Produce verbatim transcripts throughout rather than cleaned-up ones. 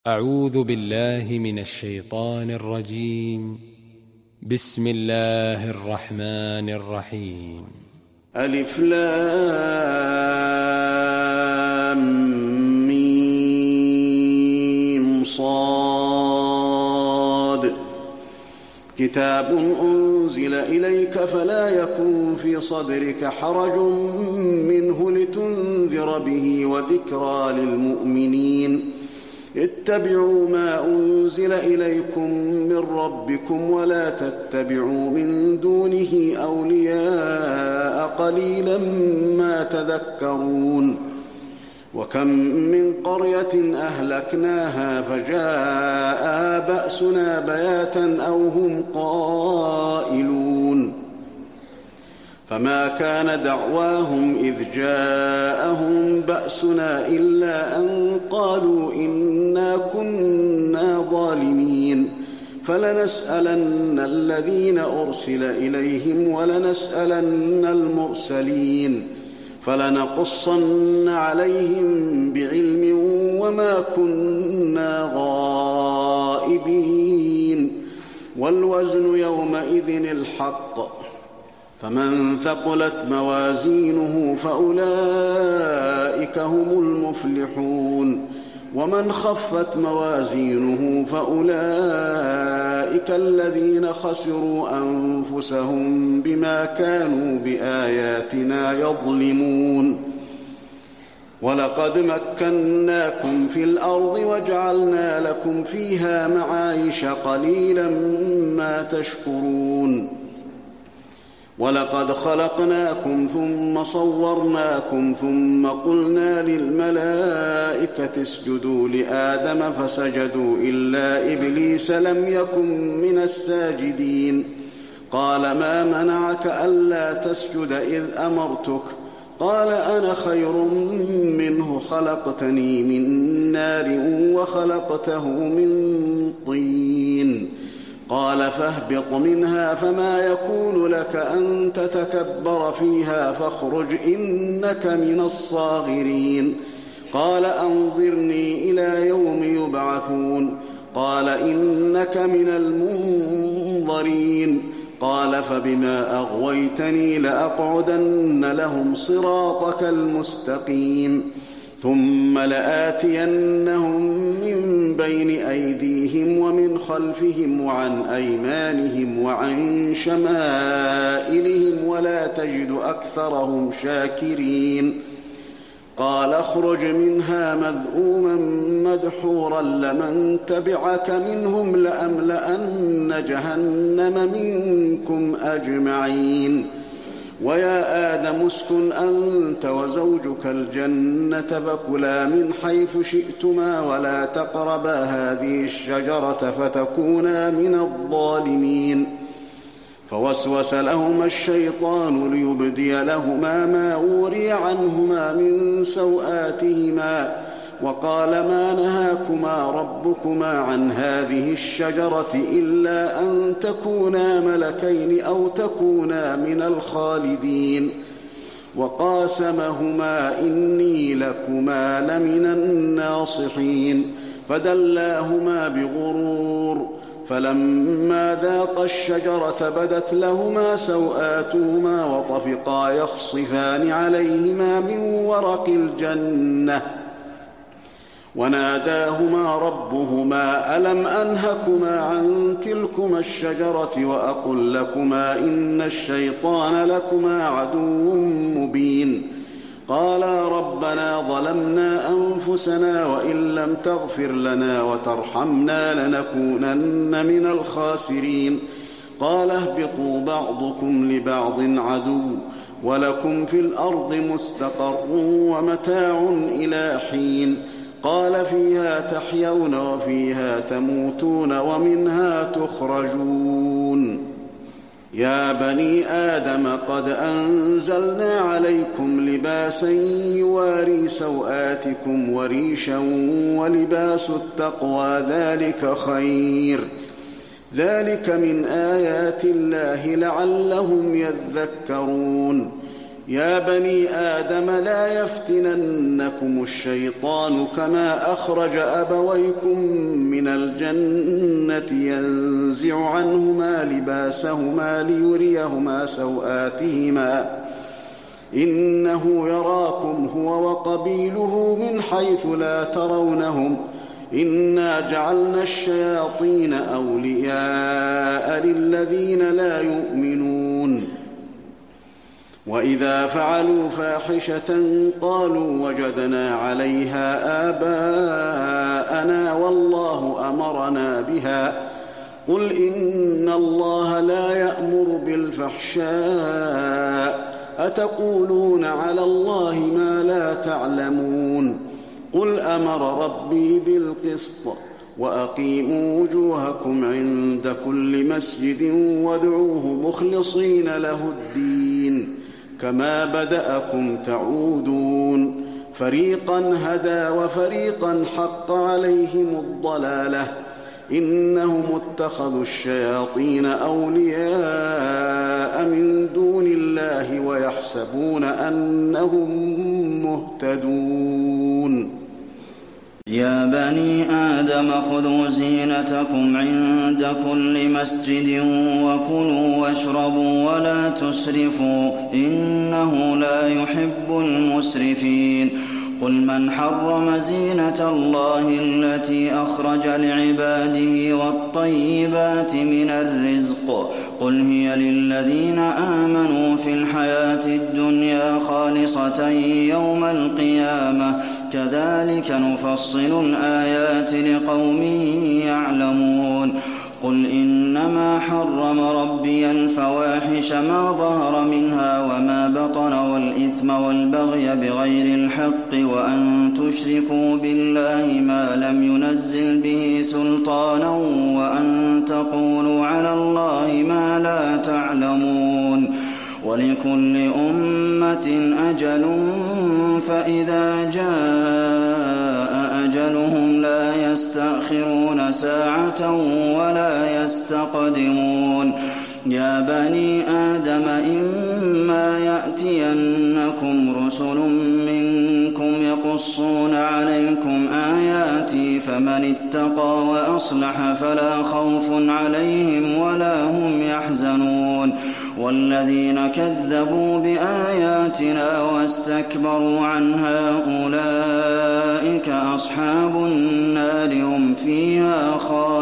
أعوذ بالله من الشيطان الرجيم. بسم الله الرحمن الرحيم. ألف لام ميم صاد كتاب أنزل إليك فلا يكن في صدرك حرج منه لتنذر به وذكرى للمؤمنين. اتبعوا ما أنزل إليكم من ربكم ولا تتبعوا من دونه أولياء قليلا ما تذكرون. وكم من قرية أهلكناها فجاءها بأسنا بياتا أو هم قائلون فما كان دعواهم إذ جاءهم بأسنا إلا أن قالوا إنا كنا ظالمين. فلنسألن الذين أرسل إليهم ولنسألن المرسلين فلنقصن عليهم بعلم وما كنا غائبين. والوزن يومئذ الحق فمن ثقلت موازينه فأولئك هم المفلحون ومن خفت موازينه فأولئك الذين خسروا أنفسهم بما كانوا بآياتنا يظلمون. ولقد مكناكم في الأرض وجعلنا لكم فيها معايش قليلا ما تشكرون. ولقد خلقناكم ثم صورناكم ثم قلنا للملائكة اسجدوا لآدم فسجدوا إلا إبليس لم يكن من الساجدين. قال ما منعك ألا تسجد إذ أمرتك؟ قال أنا خير منه خلقتني من نار وخلقته من طين. قال فاهبط منها فما يكون لك أن تتكبر فيها فاخرج إنك من الصاغرين. قال أنظرني إلى يوم يبعثون. قال إنك من المنظرين. قال فبما أغويتني لأقعدن لهم صراطك المستقيم ثم لآتينهم من بين أيديهم ومن خلفهم وعن أيمانهم وعن شمائلهم ولا تجد أكثرهم شاكرين. قال اخرج منها مذءوما مدحورا لمن تبعك منهم لأملأن جهنم منكم أجمعين. ويا آدم اسكن أنت وزوجك الجنة فكلا من حيث شئتما ولا تقربا هذه الشجرة فتكونا من الظالمين. فوسوس لهما الشيطان ليبدي لهما ما وري عنهما من سوآتهما وقال ما نهاكما ربكما عن هذه الشجرة إلا أن تكونا ملكين أو تكونا من الخالدين. وقاسمهما إني لكما لمن الناصحين فدلاهما بغرور فلما ذاقا الشجرة بدت لهما سوآتهما وطفقا يخصفان عليهما من ورق الجنة وناداهما ربهما ألم أنهكما عن تلكما الشجرة وأقل لكما إن الشيطان لكما عدو مبين. قالا ربنا ظلمنا أنفسنا وإن لم تغفر لنا وترحمنا لنكونن من الخاسرين. قال اهبطوا بعضكم لبعض عدو ولكم في الأرض مستقر ومتاع إلى حين. قال فيها تحيون وفيها تموتون ومنها تخرجون. يا بني آدم قد أنزلنا عليكم لباسا يواري سوآتكم وريشا ولباس التقوى ذلك خير. ذلك من آيات الله لعلهم يذكرون. يا بني آدم لا يفتننكم الشيطان كما أخرج أبويكم من الجنة ينزع عنهما لباسهما ليريهما سوآتهما إنه يراكم هو وقبيله من حيث لا ترونهم إنا جعلنا الشياطين أولياء للذين لا يؤمنون وإذا فعلوا فاحشة قالوا وجدنا عليها آباءنا والله أمرنا بها قل إن الله لا يأمر بالفحشاء أتقولون على الله ما لا تعلمون قل أمر ربي بالقسط وأقيموا وجوهكم عند كل مسجد وادعوه مخلصين له الدين كما بدأكم تعودون فريقا هدى وفريقا حق عليهم الضلالة إنهم اتخذوا الشياطين أولياء من دون الله ويحسبون أنهم مهتدون يا بني آدم خذوا زينتكم عند كل مسجد وكلوا واشربوا ولا تسرفوا إنه لا يحب المسرفين قل من حرم زينة الله التي أخرج لعباده والطيبات من الرزق قل هي للذين آمنوا في الحياة الدنيا خالصة يوم القيامة كذلك نفصل الآيات لقوم يعلمون قل إنما حرم ربي الفواحش ما ظهر منها وما بطن والإثم والبغي بغير الحق وأن تشركوا بالله ما لم ينزل به سلطانا وأن تقولوا على الله ما لا تعلمون ولكل أمة أجل فإذا جاء أجلهم لا يستأخرون ساعة ولا يستقدمون يا بني آدم إما يأتينكم رسل منكم يقصون عليكم آياتي فمن اتقى وأصلح فلا خوف عليهم ولا هم يحزنون والذين كذبوا بآياتنا واستكبروا عنها أولئك أصحاب النار هم فيها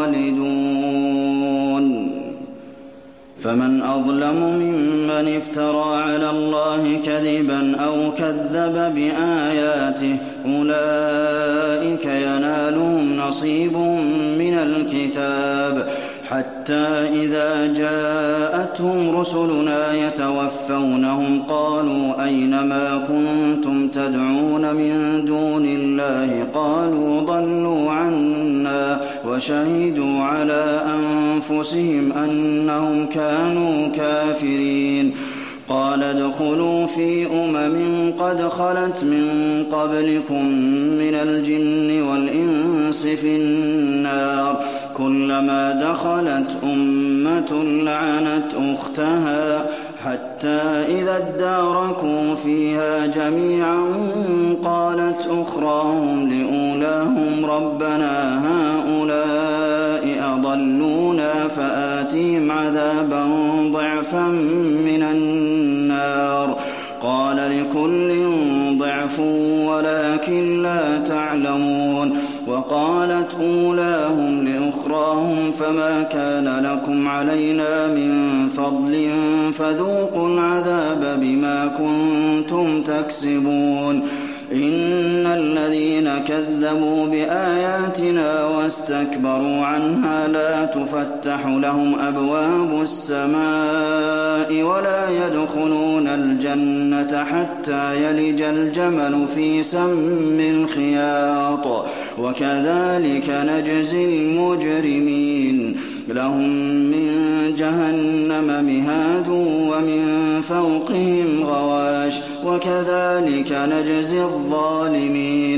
خالدون فمن أظلم ممن افترى على الله كذبا أو كذب بآياته أولئك ينالهم نصيب من الكتاب حتى إذا جاءتهم رسلنا يتوفونهم قالوا أين ما كنتم تدعون من دون الله قالوا ضلوا عنا وشهدوا على أنفسهم أنهم كانوا كافرين قال ادخلوا في أمم قد خلت من قبلكم من الجن والإنس في النار كلما دخلت أمة لعنت أختها حتى إذا اداركوا فيها جميعا قالت أخراهم لأولاهم ربنا هؤلاء أضلونا فآتهم عذابا ضعفا من النار قال لكل ضعف ولكن لا تعلمون وقالت أولاهم لأخراهم فما كان لكم علينا من فضل فذوقوا العذاب بما كنتم تكسبون إن الذين كذبوا بآياتنا واستكبروا عنها لا تفتح لهم أبواب السماء ولا يدخلون الجنة حتى يلج الجمل في سم الخياط وكذلك نجزي المجرمين لهم من جهنم مهاد ومن فوقهم غواش وكذلك نجزي الظالمين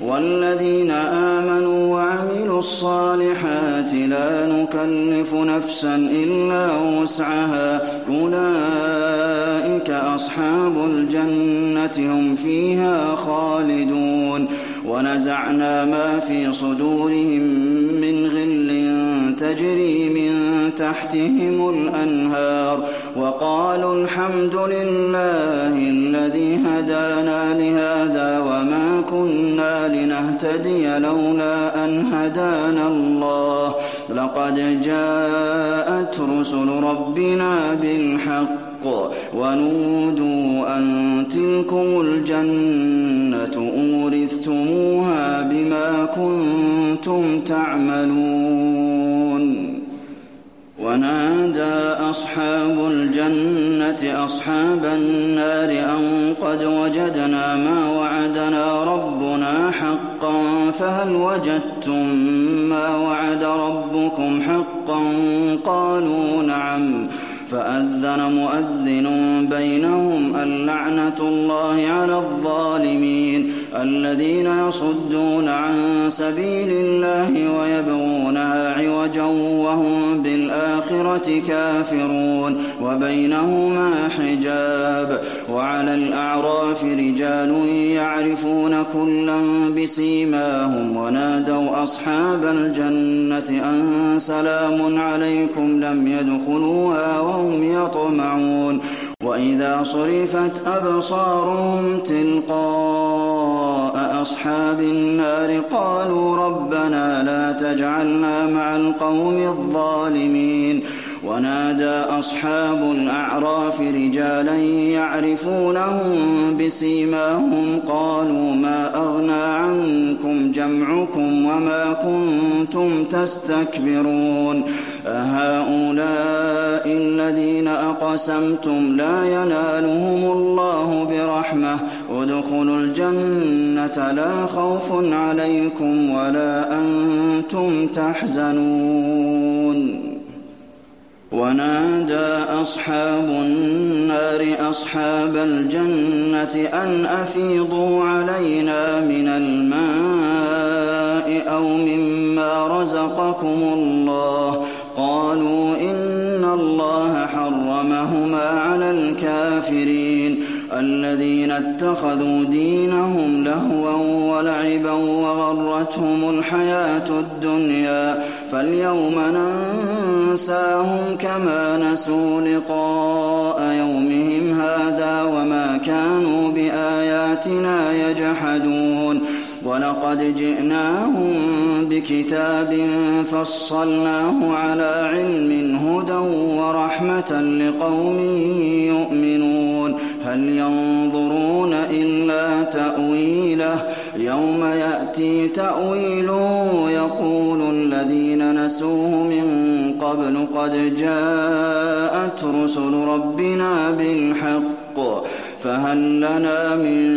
والذين آمنوا وعملوا الصالحات لا نكلف نفسا إلا وسعها أولئك أصحاب الجنة هم فيها خالدون ونزعنا ما في صدورهم من غل تجري من تحتهم الأنهار وقالوا الحمد لله الذي هدانا لهذا وما كنا لنهتدي لولا أن هدانا الله لقد جاءت رسل ربنا بالحق ونودوا أن تلكم الجنة أورثتموها بما كنتم تعملون ونادى أصحاب الجنة أصحاب النار أن قد وجدنا ما وعدنا ربنا حقا فهل وجدتم ما وعد ربكم حقا قالوا نعم فأذن مؤذن بينهم اللعنة الله على الظالمين الذين يصدون عن سبيل الله ويبغونها عوجا وهم بالآخرة كافرون وبينهما حجاب وعلى الأعراف رجال يعرفون كلا بسيماهم ونادوا أصحاب الجنة أن سلام عليكم لم يدخلوها وهم يطمعون وإذا صرفت أبصارهم تلقاء أصحاب النار قالوا ربنا لا تجعلنا مع القوم الظالمين ونادى أصحاب الأعراف رجالا يعرفونهم بسيماهم قالوا ما أغنى عنكم جمعكم وما كنتم تستكبرون أهؤلاء الذين أقسمتم لا ينالهم الله برحمة ادخلوا الجنة لا خوف عليكم ولا أنتم تحزنون ونادى أصحاب النار أصحاب الجنة أن أفيضوا علينا من الماء أو مما رزقكم الله قالوا إن الله حرمهما على الكافرين الذين اتخذوا دينهم لهوا ولعبا وغرتهم الحياة الدنيا فاليوم ننساهم كما نسوا لقاء يومهم هذا وما كانوا بآياتنا يجحدون ولقد جئناهم بكتاب فصلناه على علم هدى ورحمة لقوم يؤمنون هل ينظرون إلا تأويله يوم يأتي تأويله يقول الذين نسوه من قبل قد جاءت رسل ربنا بالحق فهل لنا من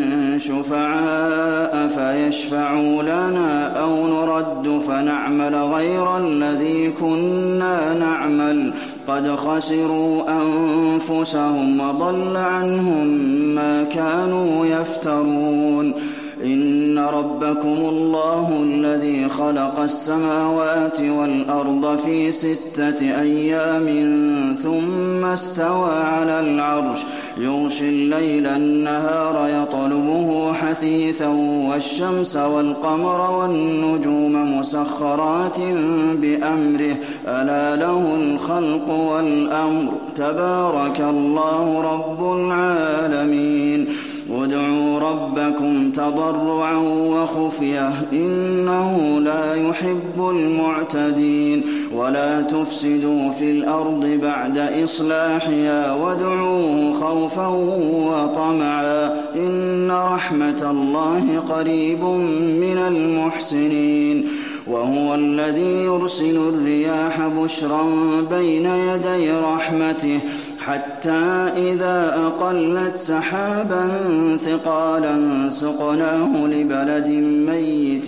شفعاء فيشفعوا لنا أو نرد فنعمل غير الذي كنا نعمل قد خسروا أنفسهم وضل عنهم ما كانوا يفترون إن ربكم الله الذي خلق السماوات والأرض في ستة أيام ثم استوى على العرش يغشي الليل النهار يطلبه حثيثا والشمس والقمر والنجوم مسخرات بأمره ألا له الخلق والأمر تبارك الله رب العالمين ادعوا ربكم تضرعا وخفية إنه لا يحب المعتدين ولا تفسدوا في الأرض بعد إصلاحها وادعوه خوفا وطمعا إن رحمة الله قريب من المحسنين وهو الذي يرسل الرياح بشرا بين يدي رحمته حتى إذا أقلت سحابا ثقالا سقناه لبلد ميت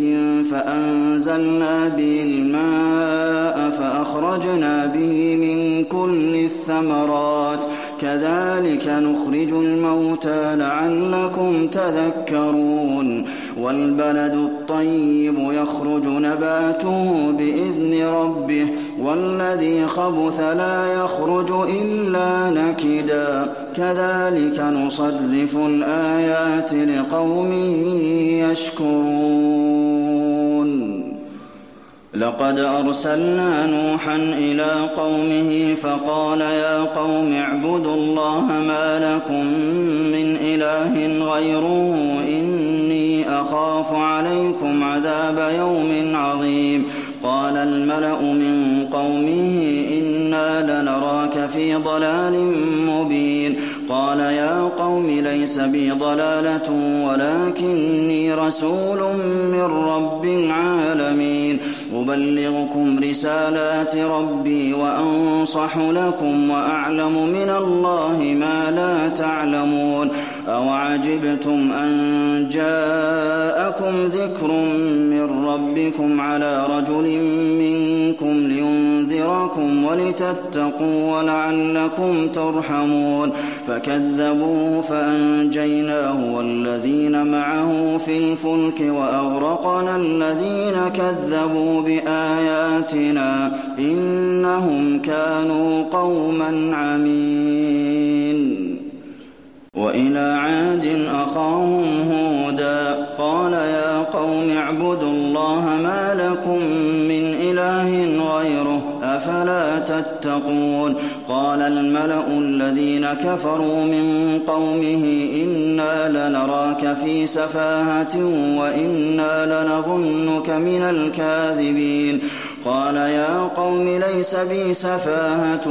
فأنزلنا به الماء فأخرجنا به من كل الثمرات كذلك نخرج الموتى لعلكم تذكرون والبلد الطيب يخرج نباته بإذن ربه والذي خبث لا يخرج إلا نكدا كذلك نصرف الآيات لقوم يشكرون لقد أرسلنا نوحا إلى قومه فقال يا قوم اعبدوا الله ما لكم من إله غيره إني أخاف عليكم عذاب يوم عظيم قال الملأ من قومه إنا لنراك في ضلال مبين قال يا قوم ليس بي ضلالة ولكني رسول من رب العالمين أبلغكم رسالات ربي وأنصح لكم وأعلم من الله ما لا تعلمون أوعجبتم أن جاءكم ذكر من ربكم على رجل منكم لينذركم ولتتقوا ولعلكم ترحمون فكذبوه فأنجيناه والذين معه في الفلك وأغرقنا الذين كذبوا بآياتنا إنهم كانوا قوما عمين وإلى عاد أخاهم هودا قال يا قوم اعبدوا الله ما لكم من إله غيره أفلا تتقون قال الملأ الذين كفروا من قومه إنا لنراك في سفاهة وإنا لنظنك من الكاذبين قال يا قوم ليس بي سفاهة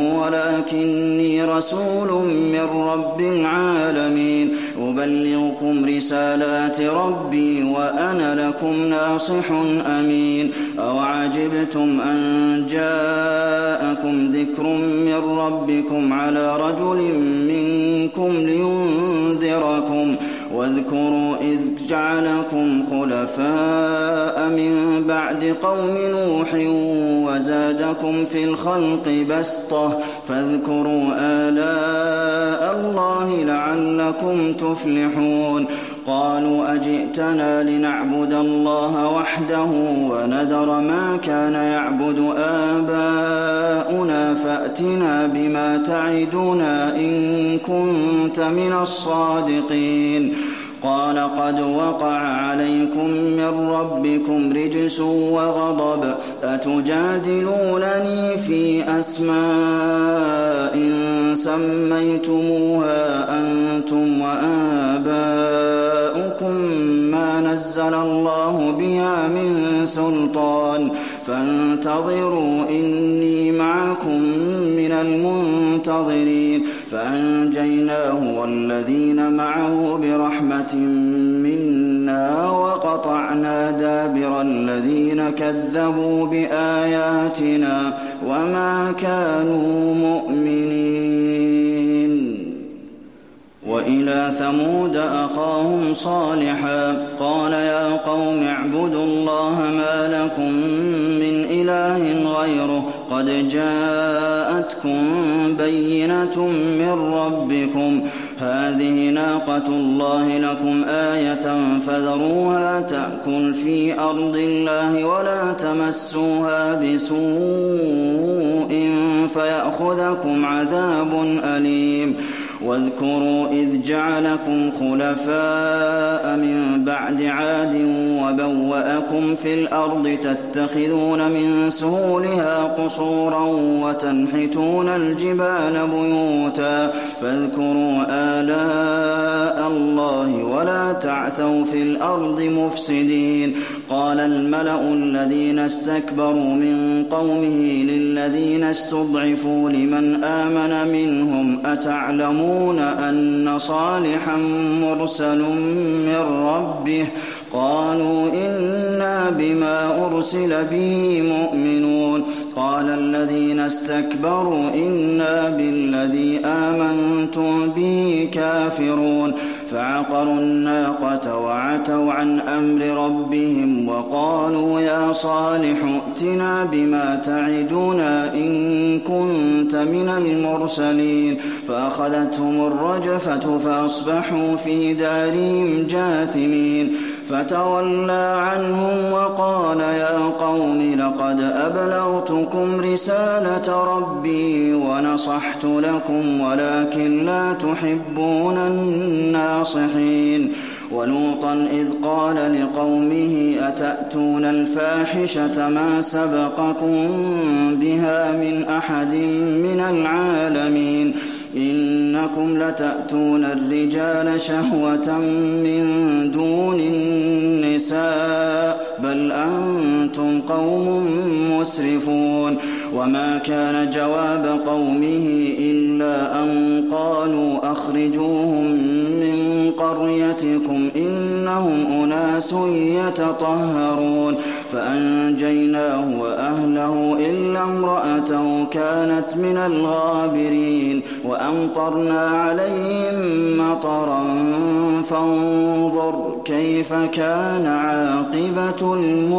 ولكني رسول من رب العالمين أبلغكم رسالات ربي وأنا لكم ناصح أمين أوعجبتم أن جاءكم ذكر من ربكم على رجل منكم لينذركم واذكروا إذ جعلكم خلفاء من بعد قوم نوح وزادكم في الخلق بسطة فاذكروا آلاء الله لعلكم تفلحون قالوا أجئتنا لنعبد الله وحده ونذر ما كان يعبد آباؤنا فأتنا بما تعدنا إن كنت من الصادقين قال قد وقع عليكم من ربكم رجس وغضب أتجادلونني في أسماء سميتموها أنتم وآباؤكم ما نزل الله بها من سلطان فانتظروا إني معكم من المنتظرين فأنجيناه والذين معه برحمة منا وقطعنا دابر الذين كذبوا بآياتنا وما كانوا مؤمنين وإلى ثمود أخاهم صالحا قال يا قوم اعبدوا الله ما لكم من إله غيره قد جاءتكم بينة من ربكم هذه ناقة الله لكم آية فذروها تأكل في أرض الله ولا تمسوها بسوء فيأخذكم عذاب أليم واذكروا إذ جعلكم خلفاء من بعد عاد وبوأكم في الأرض تتخذون من سهولها قصورا وتنحتون الجبال بيوتا فاذكروا آلاء الله ولا تعثوا في الأرض مفسدين قال الملأ الذين استكبروا من قومه للذين استضعفوا لمن آمن منهم أتعلمون أن صالحا مرسل من ربه قالوا إنا بما أرسل به مؤمنون قال الذين استكبروا إنا بالذي آمنتم به كافرون فعقروا الناقة وعتوا عن أمر ربهم وقالوا يا صالح ائتنا بما تعدنا إن كنت من المرسلين فأخذتهم الرجفة فأصبحوا في دارهم جاثمين فتولى عنهم وقال يا قوم لقد أبلغتكم رسالة ربي ونصحت لكم ولكن لا تحبون الناصحين ولوطا إذ قال لقومه أتأتون الفاحشة ما سبقكم بها من أحد من العالمين إنكم لتأتون الرجال شهوة من دون النساء بل أنتم قوم مسرفون وما كان جواب قومه إلا أن قالوا أخرجوهم من قريتكم إنهم أناس يتطهرون فأنجيناه وأهله إلا امرأته كانت من الغابرين وأمطرنا عليهم مطرا فانظر كيف كان عاقبة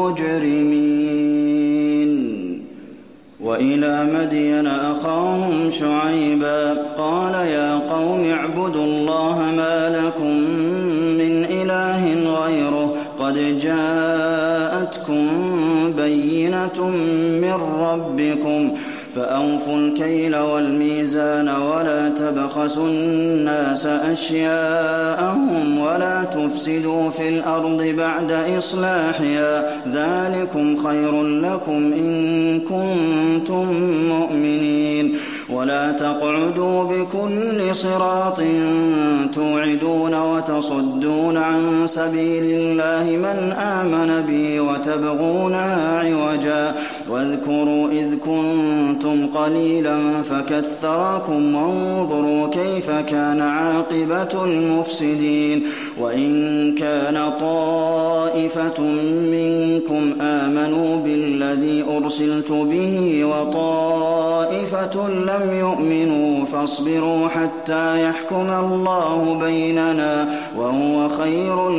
المجرمين وإلى مدين أخاهم شعيبا قال يا قوم اعبدوا الله ما لكم من إله غيره قد جاءتكم بينة من ربكم فأوفوا الكيل والميزان ولا تبخسوا الناس أشياءهم ولا تفسدوا في الأرض بعد إصلاحها ذلكم خير لكم إن كنتم مؤمنين ولا تقعدوا بكل صراط توعدون وتصدون عن سبيل الله من آمن بي وتبغونها عوجا واذكروا إذ كنتم قليلا فكثركم وانظروا كيف كان عاقبة المفسدين وإن كان طائفة منكم آمنوا بالذي أرسلت به وطائفة لم يؤمنوا فاصبروا حتى يحكم الله بيننا وهو خير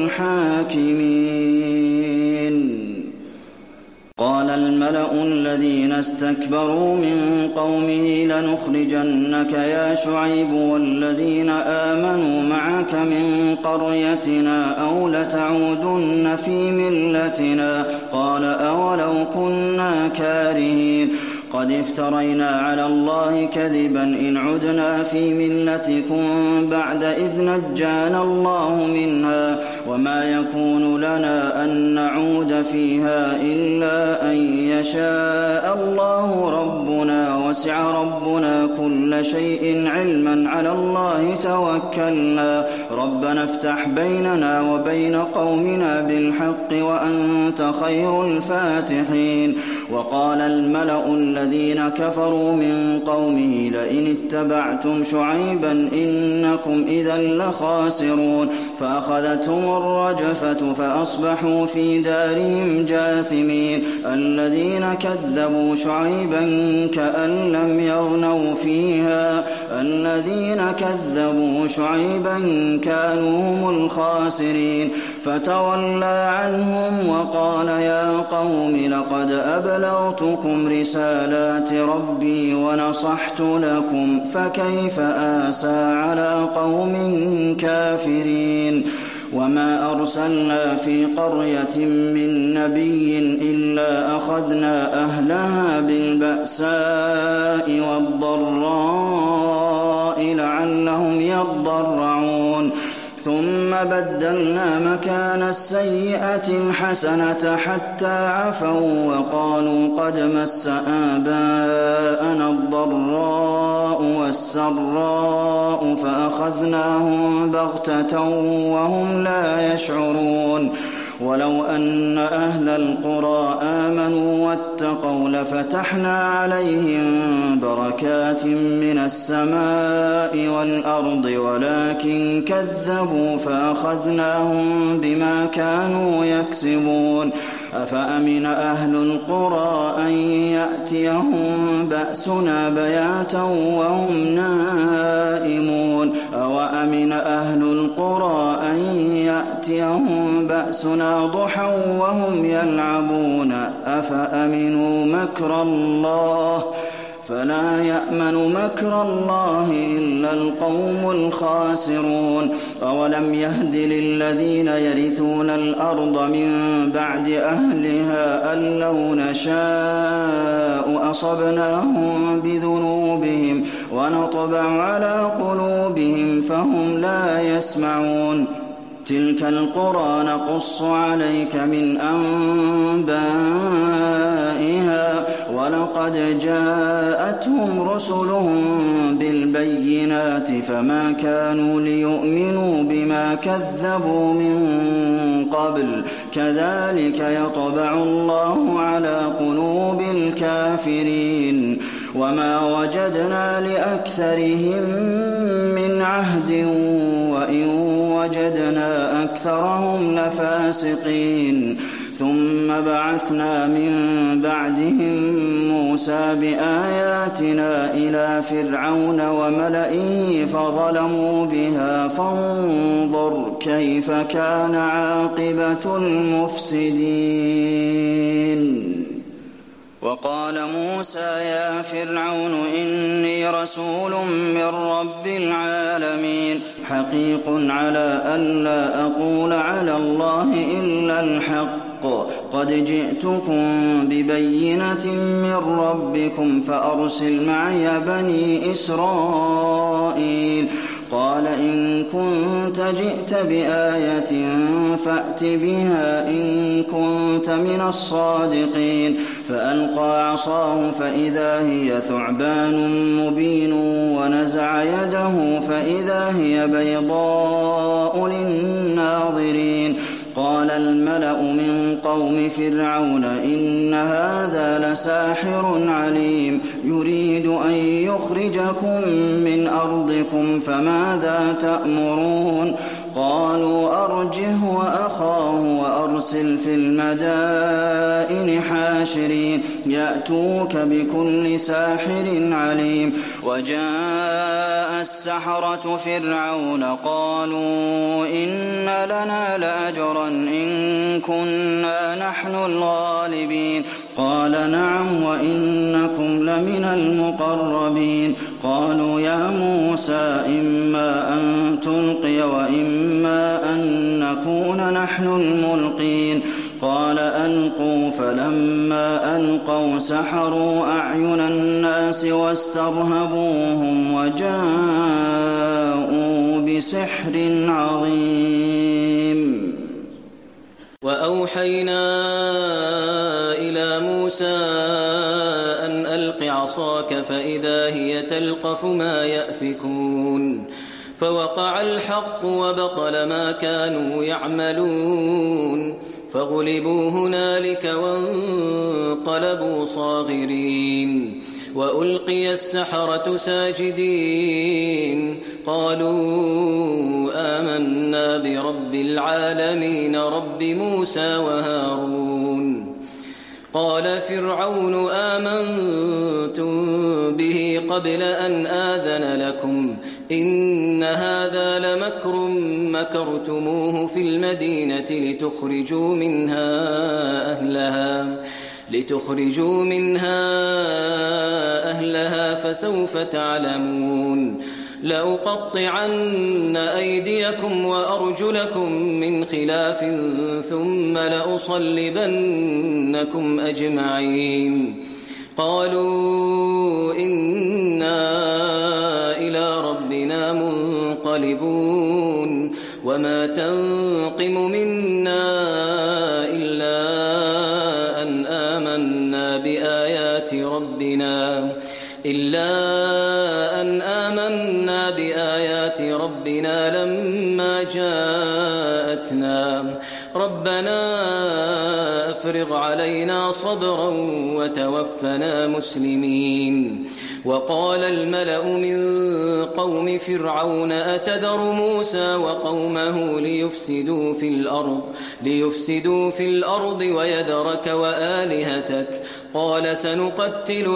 الحاكمين قال الملأ الذين استكبروا من قومه لنخرجنك يا شعيب والذين آمنوا معك من قريتنا أو لتعودن في ملتنا قال أولو كنا كارهين قد افترينا على الله كذبا إن عدنا في ملتكم بعد إذ نجانا الله منها وما يكون لنا أن نعود فيها إلا أن يشاء الله ربنا وسع ربنا كل شيء علما على الله توكلنا ربنا افتح بيننا وبين قومنا بالحق وأنت خير الفاتحين وقال الملأ الذين كفروا من قومه لئن اتبعتم شعيبا إنكم إذا لخاسرون فأخذتهم الرجفة فأصبحوا في دارهم جاثمين الذين كذبوا شعيبا كأن لم يغنوا فيها الذين كذبوا شعيبا كانوا هم الخاسرين فتولى عنهم وقال يا قوم لقد أبلغتكم رسالات ربي ونصحت لكم فكيف آسى على قوم كافرين وما أرسلنا في قرية من نبي إلا أخذنا أهلها بالبأساء والضراء لعلهم يضرعون ثم بدلنا مكان السيئة الحسنة حتى عفوا وقالوا قد مس آباءنا الضراء والسراء فأخذناهم بغتة وهم لا يشعرون ولو أن أهل القرى آمنوا واتقوا لفتحنا عليهم بركات من السماء والأرض ولكن كذبوا فأخذناهم بما كانوا يكسبون أفأمن أهل القرى أن يأتيهم بأسنا بياتا وهم نائمون أوأمن أهل القرى أن يأتيهم بأسنا ضحى وهم يلعبون أفأمنوا مكر الله فلا يأمن مكر الله إلا القوم الخاسرون أولم يهد للذين يرثون الأرض من بعد أهلها أن لو نشاء أصبناهم بذنوبهم ونطبع على قلوبهم فهم لا يسمعون تلك القرى نقص عليك من أنبائها ولقد جاءتهم رسلهم بالبينات فما كانوا ليؤمنوا بما كذبوا من قبل كذلك يطبع الله على قلوب الكافرين وما وجدنا لأكثرهم من عهد وإن وجدنا أكثرهم لفاسقين ثم بعثنا من بعدهم موسى بآياتنا إلى فرعون وملئه فظلموا بها فانظر كيف كان عاقبة المفسدين وقال موسى يا فرعون إني رسول من رب العالمين حقيق على ألا أقول على الله إلا الحق قد جئتكم ببينة من ربكم فأرسل معي بني إسرائيل قال إن كنت جئت بآية فأت بها إن كنت من الصادقين فألقى عصاه فإذا هي ثعبان مبين ونزع يده فإذا هي بيضاء للناظرين قال الملأ من قوم فرعون إن هذا لساحر عليم يريد أن يخرجكم من أرضكم فماذا تأمرون قالوا أرجه وأخاه وأرسل في المدائن حاشرين يأتوك بكل ساحر عليم وجاء السحرة فرعون قالوا إن لنا لأجرا إن كنا نحن الغالبين قال نعم وإنكم لمن المقربين قالوا يا موسى إما أن تلقي وإما أن نكون نحن الملقين قال ألقوا فلما ألقوا سحروا أعين الناس واسترهبوهم وجاءوا بسحر عظيم وأوحينا إلى موسى أن ألق عصاك فإذا هي تلقف ما يأفكون فوقع الحق وبطل ما كانوا يعملون فغلبوا هنالك وانقلبوا صاغرين وألقي السحرة ساجدين قالوا آمنا برب العالمين رب موسى وهارون قال فرعون آمنتم به قبل أن آذن لكم إن هذا لمكر مكرتموه في المدينة لتخرجوا منها أهلها لتخرجوا منها أهلها فسوف تعلمون لأقطعن أيديكم وأرجلكم من خلاف ثم لأصلبنكم أجمعين قالوا إنا إلى ربنا منقلبون وما تنقم منا إلا أن آمنا بآيات ربنا إلا أن آمنا بآيات ربنا لما جاءتنا ربنا أفرغ علينا صبرا وتوفنا مسلمين وقال الملأ من قوم فرعون أتذر موسى وقومه ليفسدوا في الأرض ليفسدوا في الأرض ويذرك وآلهتك قال سنقتل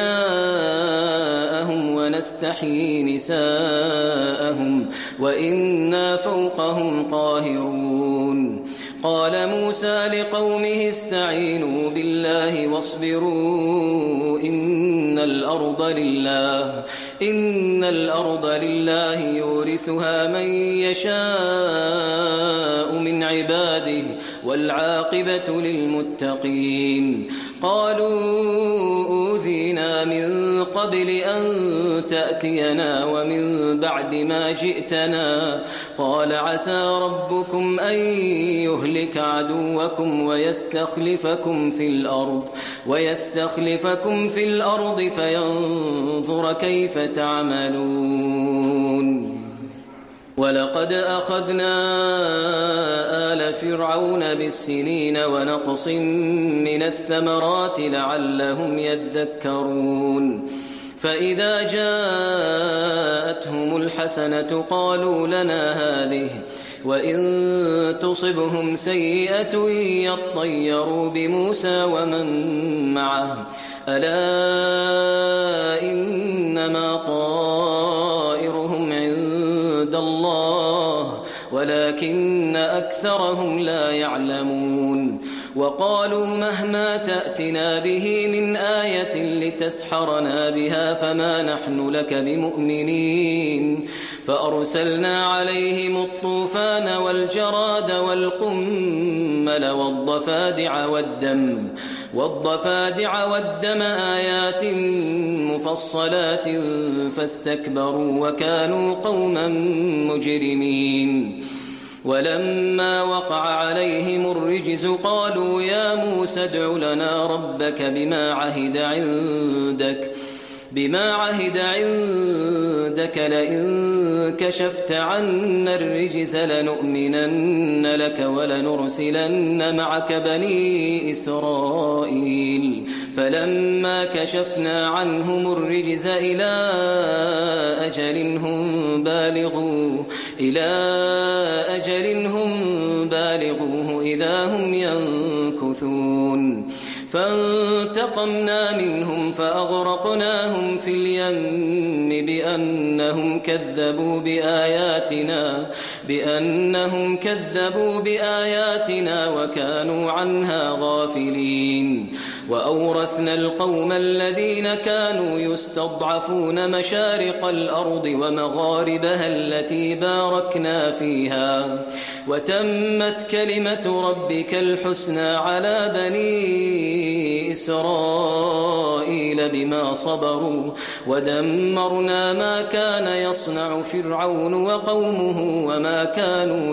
أبناءهم ونستحيي نساءهم وإنا فوقهم قاهرون قال موسى لقومه استعينوا بالله واصبروا إن الأرض لله إن الأرض لله يورثها من يشاء من عباده والعاقبة للمتقين. قالوا أوذينا من قبل أن تأتينا ومن بعد ما جئتنا قال عسى ربكم أن يهلك عدوكم ويستخلفكم في الأرض ويستخلفكم في الأرض فينظر كيف تعملون. ولقد أخذنا آل فرعون بالسنين ونقص من الثمرات لعلهم يذكرون. فإذا جاءتهم الحسنة قالوا لنا هذه وإن تصبهم سيئة يطيروا بموسى ومن معه ألا إنما طائرهم عند الله ولكن أكثرهم لا يعلمون. وقالوا مهما تأتنا به من آية لتسحرنا بها فما نحن لك بمؤمنين. فأرسلنا عليهم الطوفان والجراد والقمل والضفادع والدم والضفادع والدم آيات مفصلات فاستكبروا وكانوا قوما مجرمين. ولما وقع عليهم الرجز قالوا يا موسى ادع لنا ربك بما عهد عندك بما عهد عندك لئن كشفت عنا الرجز لنؤمنن لك ولنرسلن معك بني إسرائيل. فلما كشفنا عنهم الرجز إلى أجل هم بالغوه إلى أجل هم بالغوه إذا هم ينكثون. فانتقمنا منهم فأغرقناهم في اليم بأنهم كذبوا بآياتنا بأنهم كذبوا بآياتنا وكانوا عنها غافلين. وأورثنا القوم الذين كانوا يستضعفون مشارق الأرض ومغاربها التي باركنا فيها وتمت كلمة ربك الحسنى على بني إسرائيل بما صبروا ودمرنا ما كان يصنع فرعون وقومه وما كانوا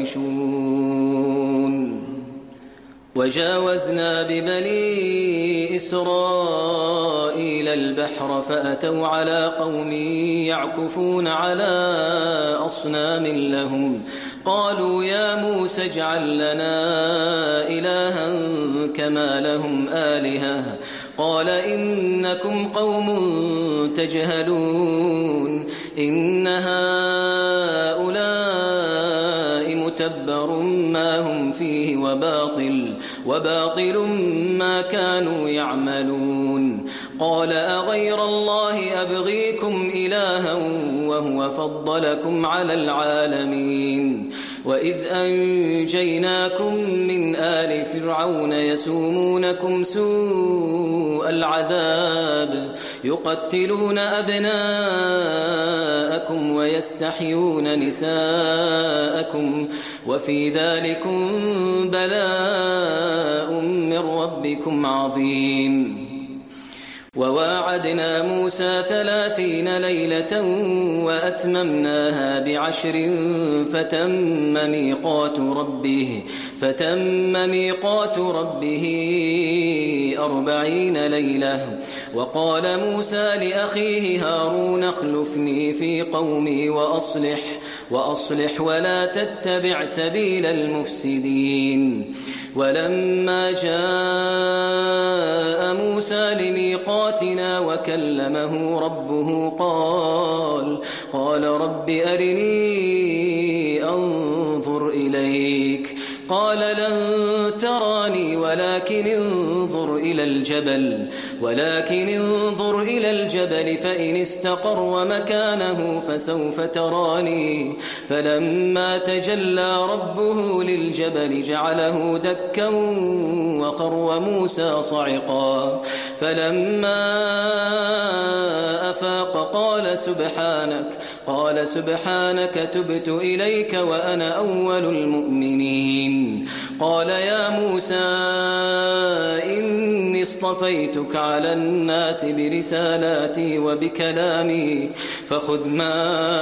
يعرشون. وجاوزنا ببني إسرائيل البحر فأتوا على قوم يعكفون على أصنام لهم قالوا يا موسى اجعل لنا إلها كما لهم آلهة قال إنكم قوم تجهلون إن هؤلاء متبر ما هم فيه وباطل وباطل ما كانوا يعملون. قال أغير الله أبغيكم إلها وهو فضلكم على العالمين. وإذ أنجيناكم من آل فرعون يسومونكم سوء العذاب يقتلون أبناءكم ويستحيون نساءكم وفي ذلكم بلاء من ربكم عظيم. وواعدنا موسى ثلاثين ليلة وأتممناها بعشر فتم ميقات ربه فتم ميقات ربه أربعين ليلة. وقال موسى لأخيه هارون اخلفني في قومي وأصلح وأصلح ولا تتبع سبيل المفسدين. ولما جاء موسى لميقاتنا وكلمه ربه قال قال رب أرني أنظر إليك قال لن تراني ولكن انظر إلى الجبل ولكن انظر إلى الجبل فإن استقر مكانه فسوف تراني فلما تجلى ربه للجبل جعله دكا وخر موسى صعقا فلما أفاق قال سبحانك قال سبحانك تبت إليك وأنا أول المؤمنين قال يا موسى إني اصطفيتك على الناس برسالاتي وبكلامي فخذ ما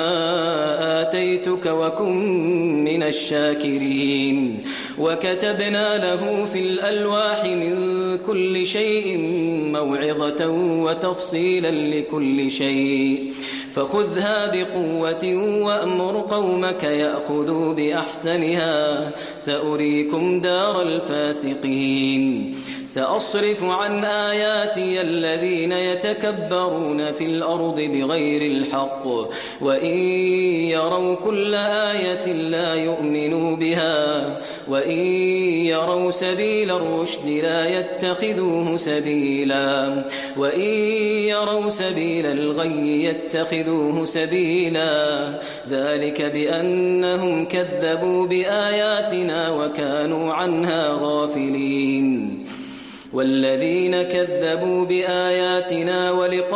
آتيتك وكن من الشاكرين وكتبنا له في الألواح من كل شيء موعظة وتفصيلا لكل شيء فخذها بقوة وأمر قومك يأخذوا بأحسنها سأريكم دار الفاسقين سأصرف عن آياتي الذين يتكبرون في الأرض بغير الحق وإن يروا كل آية لا يؤمنوا بها وإن يروا سبيل الرشد لا يتخذوه سبيلا وإن يروا سبيل الغي يتخذوه سبيلا ذلك بأنهم كذبوا بآياتنا وكانوا عنها غافلين والذين كذبوا بآياتنا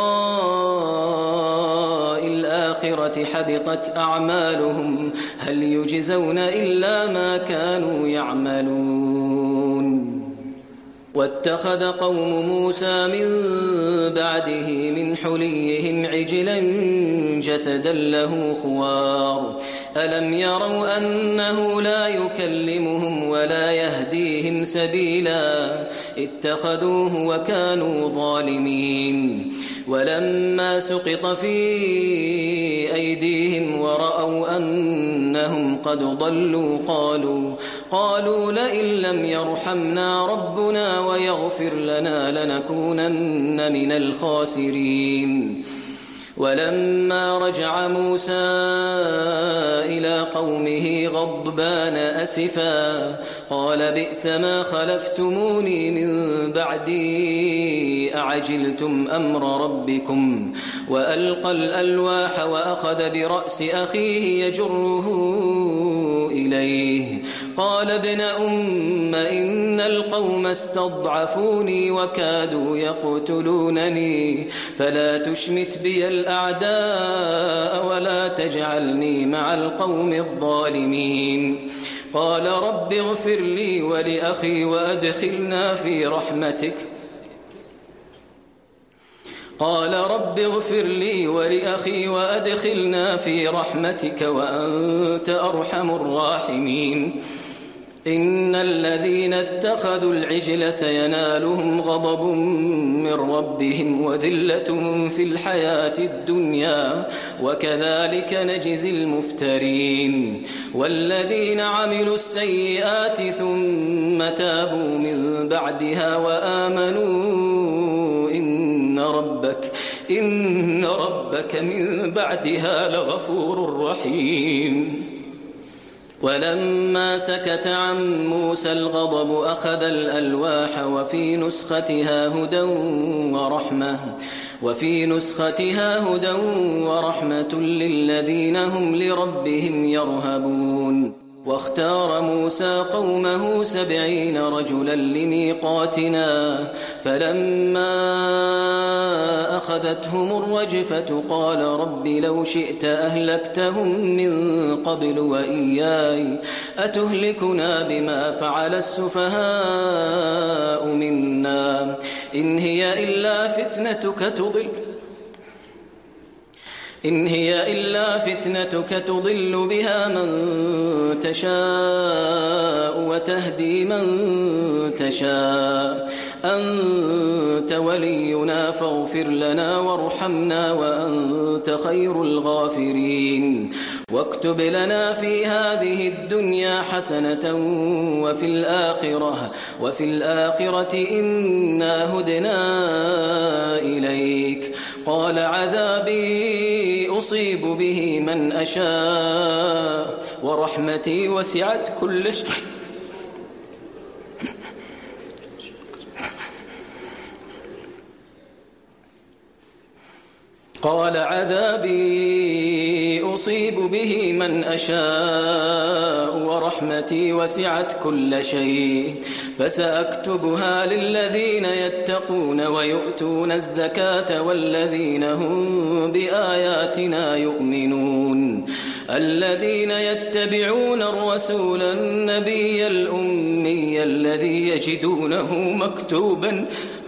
ولقاء الآخرة حبطت أعمالهم هل يجزون إلا ما كانوا يعملون واتخذ قوم موسى من بعده من حليهم عجلا جسدا له خوار ألم يروا أنه لا يكلمهم ولا يهديهم سبيلا اتخذوه وكانوا ظالمين ولما سقط في أيديهم ورأوا أنهم قد ضلوا قالوا قالوا لئن لم يرحمنا ربنا ويغفر لنا لنكونن من الخاسرين ولما رجع موسى إلى قومه غضبان أسفا قال بئس ما خلفتموني من بعدي أعجلتم أمر ربكم وألقى الألواح وأخذ برأس أخيه يجره إليه قال ابن أم إن القوم استضعفوني وكادوا يقتلونني فلا تشمت بي الأعداء ولا تجعلني مع القوم الظالمين قال رب اغفر لي ولأخي وأدخلنا في رحمتك قال رب اغفر لي ولأخي وأدخلنا في رحمتك وأنت أرحم الراحمين إن الذين اتخذوا العجل سينالهم غضب من ربهم وذلة في الحياة الدنيا وكذلك نجزي المفترين والذين عملوا السيئات ثم تابوا من بعدها وآمنوا إن ربك إن ربك من بعدها لغفور رحيم ولما سكت عن موسى الغضب أخذ الألواح وفي نسختها هدى ورحمة وفي نسختها هدى ورحمة للذين هم لربهم يرهبون واختار موسى قومه سبعين رجلا لميقاتنا فلما أخذتهم الرجفة قال رب لو شئت أهلكتهم من قبل وإياي أتهلكنا بما فعل السفهاء منا إن هي إلا فتنتك تضل إن هي إلا فتنتك تضل بها من تشاء وتهدي من تشاء أنت ولينا فاغفر لنا وارحمنا وأنت خير الغافرين واكتب لنا في هذه الدنيا حسنة وفي الآخرة وفي الآخرة إنا هدنا إليك قال عذابي أصيب به من أشاء ورحمتي وسعت كل شيء قال عذابي أصيب به من أشاء ورحمتي وسعت كل شيء فسأكتبها للذين يتقون ويؤتون الزكاة والذين هم بآياتنا يؤمنون الذين يتبعون الرسول النبي الأمي الذي يجدونه مكتوبا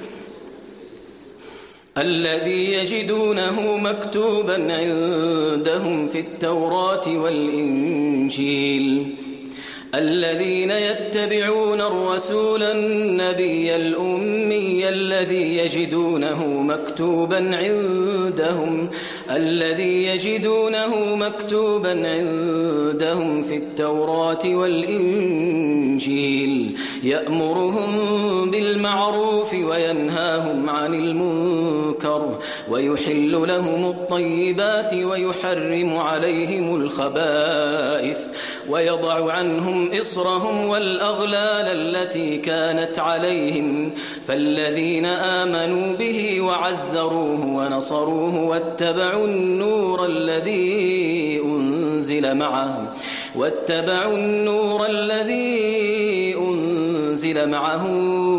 الذي يجدونه مكتوبا عندهم في التوراة والإنجيل الذين يتبعون الرسول النبي الأمي الذي يجدونه مكتوبا عندهم الذي يجدونه مكتوبا عندهم في التوراة والإنجيل يأمرهم بالمعروف وينهاهم عن المنكر ويحل لهم الطيبات ويحرم عليهم الخبائث ويضع عنهم إصرهم والأغلال التي كانت عليهم فالذين آمنوا به وعزروه ونصروه واتبعوا النور الذي أنزل معه واتبعوا النور الذي أنزل معه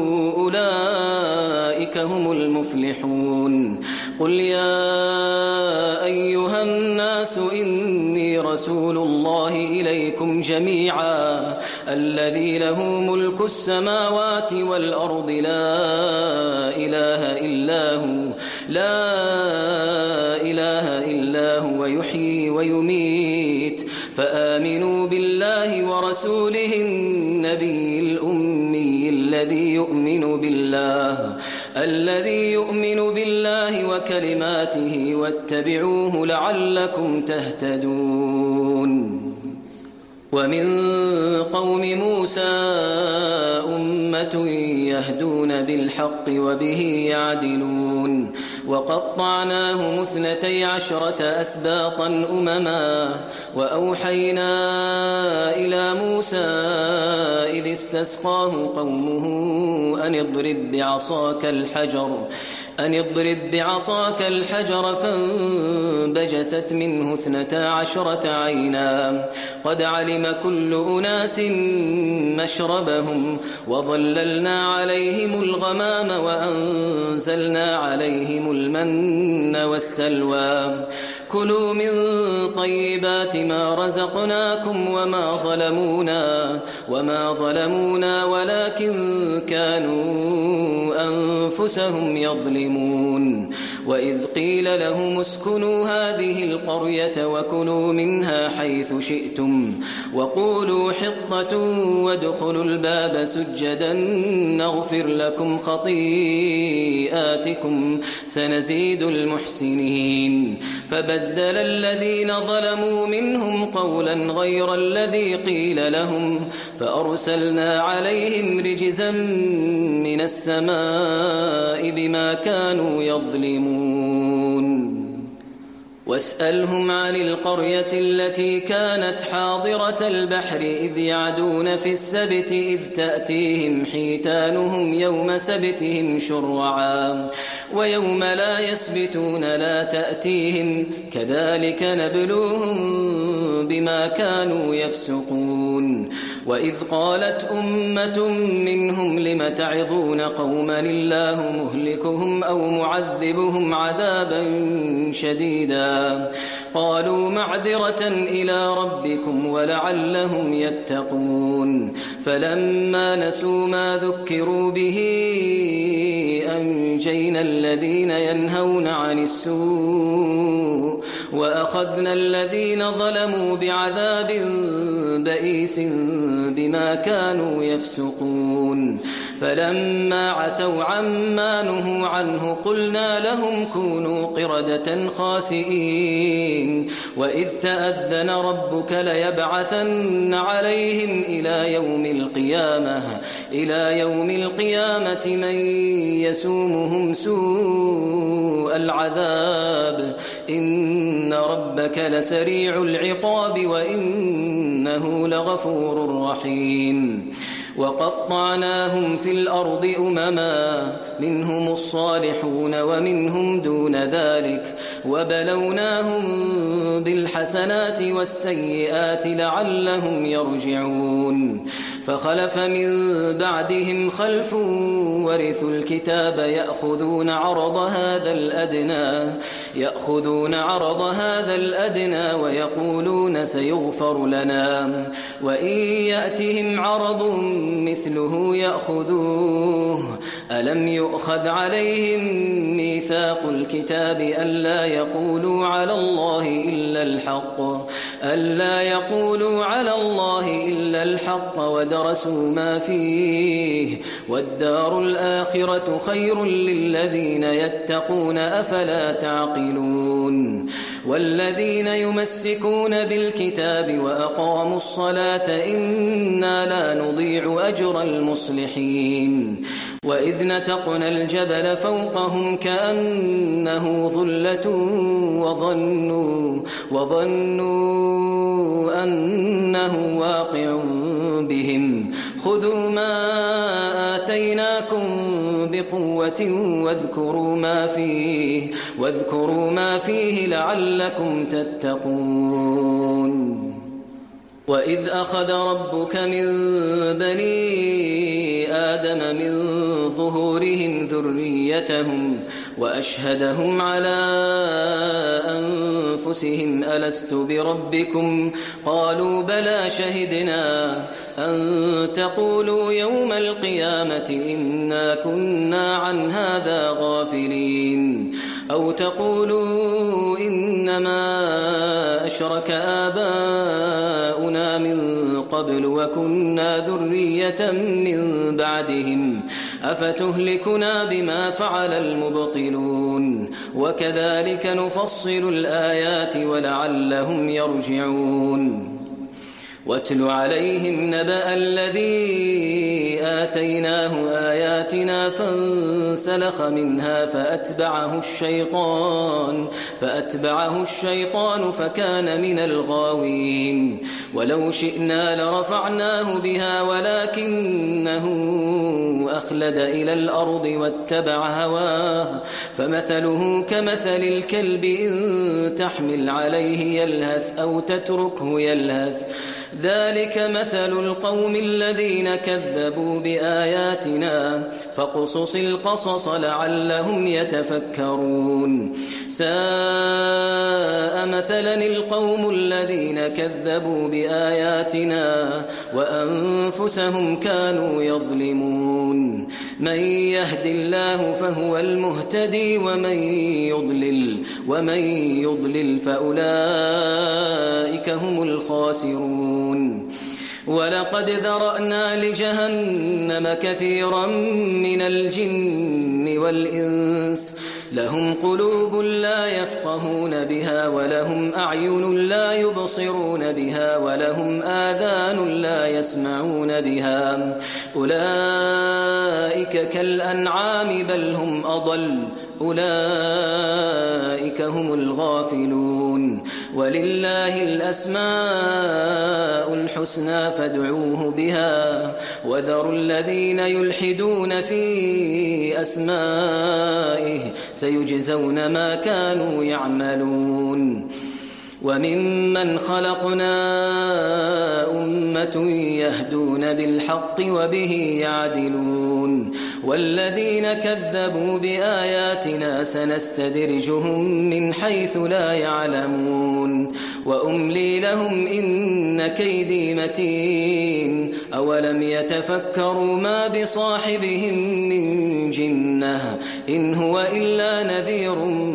أولئك هم المفلحون قل يا أيها الناس إني رسول الله إليكم جميعا الذي له ملك السماوات والأرض لا إله إلا هو لا إله إلا هو يحيي ويميت فآمنوا بالله ورسوله النبي الأمي الذي يؤمن بالله الذي يؤمن بالله وكلماته واتبعوه لعلكم تهتدون ومن قوم موسى أمة يهدون بالحق وبه يعدلون وقطعناهم اثنتي عشرة أسباطا أمما وأوحينا إلى موسى إذ استسقاه قومه أن اضرب بعصاك الحجر أن اضرب بعصاك الحجر فانبجست منه اثنتا عشرة عينا قد علم كل أناس مشربهم وظللنا عليهم الغمام وأنزلنا عليهم المن والسلوى كلوا من طيبات ما رزقناكم وما ظلمونا وما ظلمونا ولكن كانوا أنفسهم يظلمون وإذ قيل لهم اسكنوا هذه القرية وكلوا منها حيث شئتم وقولوا حطة وادخلوا الباب سجدا نغفر لكم خطيئاتكم سنزيد المحسنين فبدل الذين ظلموا منهم قولا غير الذي قيل لهم فأرسلنا عليهم رجزا من السماء بما كانوا يظلمون واسألهم عن القرية التي كانت حاضرة البحر إذ يعدون في السبت إذ تأتيهم حيتانهم يوم سبتهم شرعا ويوم لا يسبتون لا تأتيهم كذلك نبلوهم بما كانوا يفسقون وإذ قالت أمة منهم لم تعظون قوما الله مهلكهم أو معذبهم عذابا شديدا قالوا معذرة إلى ربكم ولعلهم يتقون فلما نسوا ما ذكروا به أنجينا الذين ينهون عن السوء وأخذنا الذين ظلموا بعذاب بئيس بما كانوا يفسقون فلما عتوا عما نهوا عنه قلنا لهم كونوا قردة خاسئين وإذ تأذن ربك ليبعثن عليهم إلى يوم القيامة إلى يوم القيامة من يسومهم سوء العذاب إن ربك لسريع العقاب وإنه لغفور رحيم وقطعناهم في الأرض أمما منهم الصالحون ومنهم دون ذلك وبلوناهم بالحسنات والسيئات لعلهم يرجعون فخلف من بعدهم خلف ورثوا الكتاب يأخذون عرض هذا الأدنى يأخذون عرض هذا الأدنى ويقولون سيغفر لنا وإن يأتهم عرض مثله يأخذوه ألم يؤخذ عليهم ميثاق الكتاب ألا يقولوا على الله إلا الحق ألا يقولوا على الله إلا الحق ودرسوا ما فيه والدار الآخرة خير للذين يتقون أفلا تعقلون والذين يمسكون بالكتاب وأقاموا الصلاة إنا لا نضيع أجر المصلحين وإذ نتقنا الجبل فوقهم كأنه ظلة وظنوا, وظنوا أنه واقع بهم خذوا ما آتيناكم بقوة واذكروا ما فيه, واذكروا ما فيه لعلكم تتقون وإذ أخذ ربك من بني آدم من ظهورهم ذريتهم وأشهدهم على أنفسهم ألست بربكم قالوا بلى شهدنا أن تقولوا يوم القيامة إنا كنا عن هذا غافلين أو تقولوا إنما أشرك آباؤنا من قبل وكنا ذرية من بعدهم أفتهلكنا بما فعل المبطلون وكذلك نفصل الآيات ولعلهم يرجعون واتل عليهم نبأ الذي آتيناه آياتنا فانسلخ منها فأتبعه الشيطان فأتبعه الشيطان فكان من الغاوين ولو شئنا لرفعناه بها ولكنه أخلد إلى الأرض واتبع هواه فمثله كمثل الكلب إن تحمل عليه يلهث أو تتركه يلهث ذلك مثل القوم الذين كذبوا بآياتنا فاقصص القصص لعلهم يتفكرون ساء مثلا القوم الذين كذبوا بآياتنا وأنفسهم كانوا يظلمون من يهد الله فهو المهتدي ومن يضلل ومن يضلل فأولئك هم الخاسرون ولقد ذرأنا لجهنم كثيرا من الجن والإنس لهم قلوب لا يفقهون بها ولهم أعين لا يبصرون بها ولهم آذان لا يسمعون بها أولئك كالأنعام بل هم أضل أولئك هم الغافلون ولله الأسماء الحسنى فادعوه بها وذروا الذين يلحدون في أسمائه سيجزون ما كانوا يعملون وممن خلقنا أمة يهدون بالحق وبه يعدلون والذين كذبوا بآياتنا سنستدرجهم من حيث لا يعلمون وأملي لهم إن كيدي متين أولم يتفكروا ما بصاحبهم من جنة إن هو إلا نذير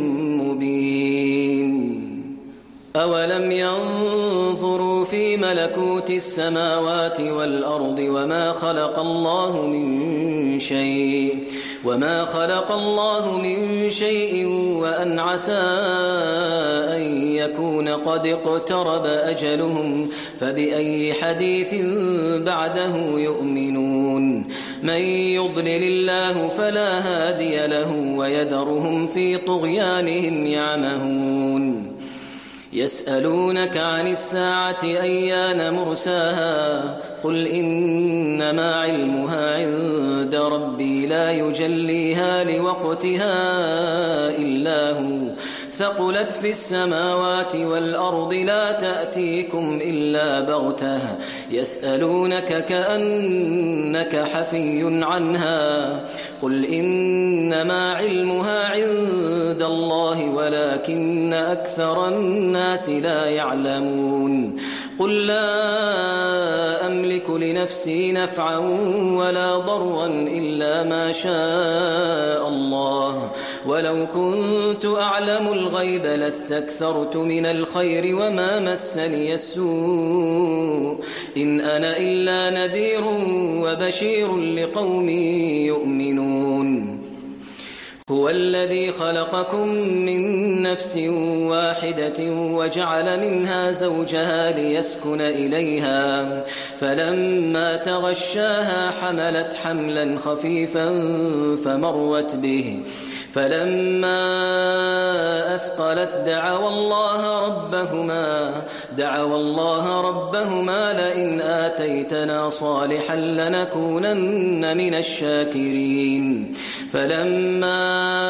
مبين أولم ينظروا في ملكوت السماوات والأرض وما خلق الله من شيء وما خلق الله من شيء وأن عسى أن يكون قد اقترب أجلهم فبأي حديث بعده يؤمنون من يضلل الله فلا هادي له ويذرهم في طغيانهم يعمهون يسألونك عن الساعة أيان مرساها قل إنما علمها عند ربي لا يجليها لوقتها إلا هو ثقلت في السماوات والأرض لا تأتيكم إلا بغتة يسألونك كأنك حفي عنها قل إنما علمها عند الله ولكن أكثر الناس لا يعلمون قل لا أملك لنفسي نفعا ولا ضرا إلا ما شاء الله ولو كنت أعلم الغيب لاستكثرت من الخير وما مسني السوء إن أنا إلا نذير وبشير لقوم يؤمنون هو الذي خلقكم من نفس واحدة وجعل منها زوجها ليسكن إليها فلما تغشاها حملت حملا خفيفا فمرت به فلما أثقلت دعوا الله ربهما دعوا الله ربهما لئن آتيتنا صالحا لنكونن من الشاكرين فلما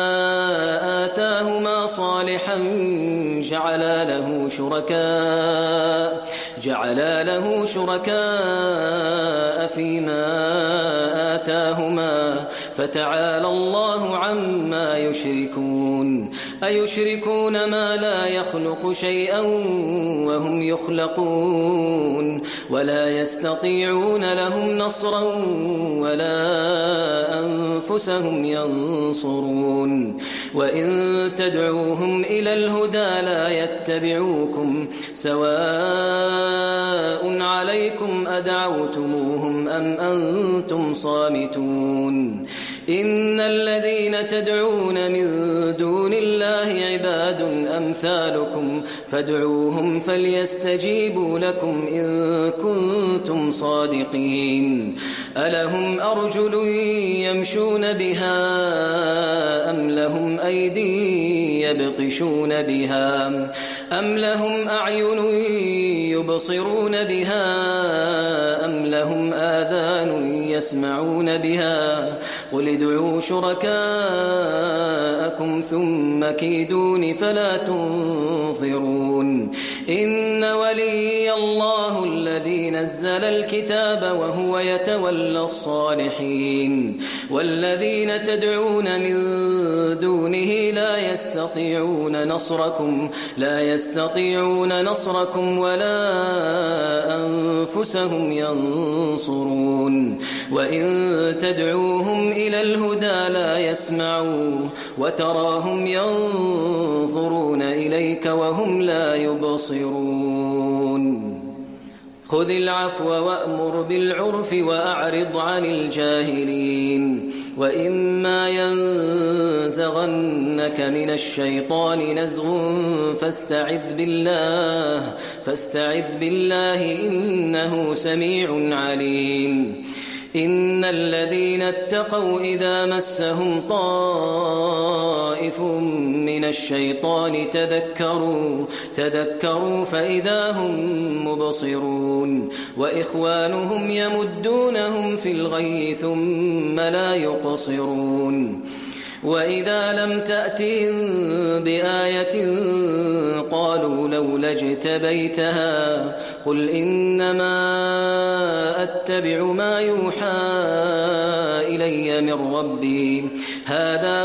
آتاهما صالحا جعلا له شركاء جعلا له شركاء فيما آتاهما فتعالى الله عما يشركون أيشركون ما لا يخلق شيئا وهم يخلقون ولا يستطيعون لهم نصرا ولا أنفسهم ينصرون وإن تدعوهم إلى الهدى لا يتبعوكم سواء عليكم أدعوتموهم أم أنتم صامتون إن الذين تدعون من دون الله عباد أمثالكم فادعوهم فليستجيبوا لكم إن كنتم صادقين ألهم أرجل يمشون بها أم لهم أيدي يبطشون بها أم لهم أعين يبصرون بها أم لهم آذان يسمعون بها قل ادعوا شركاءكم ثم كيدون فلا تنظرون إن ولي الله الذي نزل الكتاب وهو يتولى الصالحين والذين تدعون من دونه لا يستطيعون نصركم لا يستطيعون نصركم ولا أنفسهم ينصرون وإن تدعوهم إلى الهدى لا يسمعوا وتراهم ينظرون إليك وهم لا يبصرون خذ العفو وأمر بالعرف وأعرض عن الجاهلين وإما ينزغنك من الشيطان نزغ فاستعذ بالله فاستعذ بالله إنه سميع عليم إن الذين اتقوا إذا مسهم طائف من الشيطان تذكروا تذكروا فإذا هم مبصرون وإخوانهم يمدونهم في الغي ثم لا يقصرون وإذا لم تأتهم بآية قالوا لولا اجتبيتها قل إنما أتبع ما يوحى إلي من ربي هذا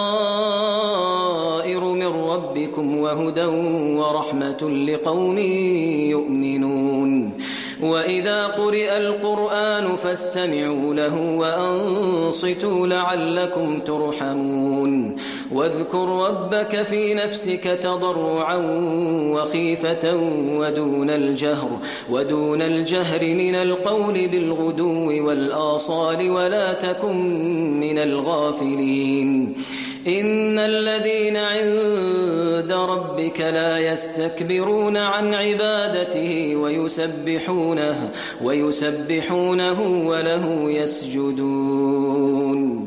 بصائر من ربكم وهدى ورحمة لقوم يؤمنون وإذا قرئ القرآن فاستمعوا له وأنصتوا لعلكم ترحمون واذكر ربك في نفسك تضرعا وخيفة ودون الجهر ودون الجهر من القول بالغدو والآصال ولا تكن من الغافلين إن الذين عند ربك لا يستكبرون عن عبادته ويسبحونه ويسبحونه وله يسجدون